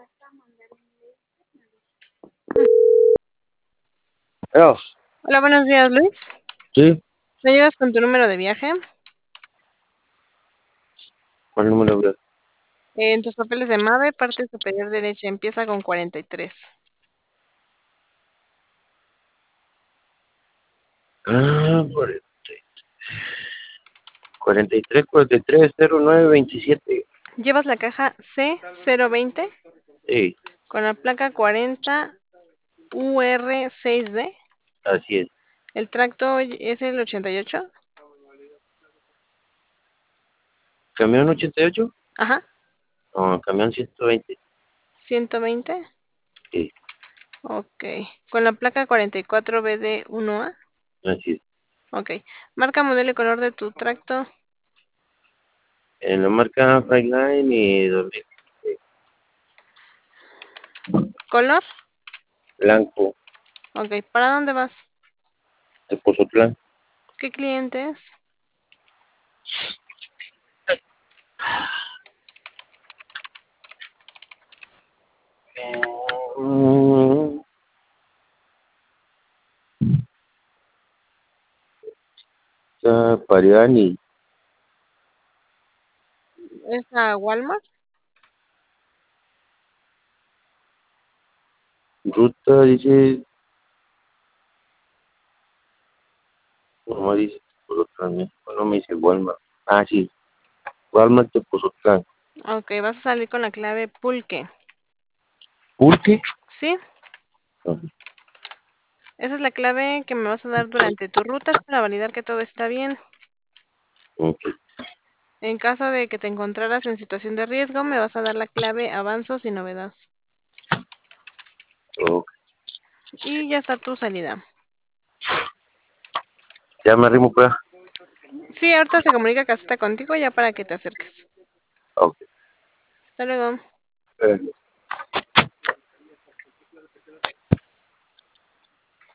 Oh, Hola, buenos días, Luis. sí, ¿Me ayudas con tu número de viaje? ¿cuál número, bro? En tus papeles de MAVE, parte superior derecha, empieza con 43. Ah, 43, 43, 09, 27. Llevas la caja C020 Sí, con la placa 40 UR6D. así es. El tracto es el 88. ¿Camión 88? Ajá, No, camión 120. 120. Sí, Ok. Con la placa 44BD1A. así es. Ok. Marca, modelo y color de tu tracto. En la marca Flightline y 2000. Color. Blanco, Ok. ¿Para dónde vas? de Pozotlán. ¿Qué cliente es? Mm, Pariani. ¿Es a Walmart? Ruta dice, no dice Pozotlán, México, no me dice Walmart. Ah, sí, Walmart de Pozotlán. Ok. Vas a salir con la clave pulque. ¿Pulque? ¿Sí? No, Esa es la clave que me vas a dar durante tu ruta, es para validar que todo está bien. ok, En caso de que te encontraras en situación de riesgo, me vas a dar la clave avanzo sin novedad. ok. Y ya está tu salida. Ya me arrimo, pues. Sí, ahorita se comunica caseta contigo ya para que te acerques. Ok. Hasta luego. Eh.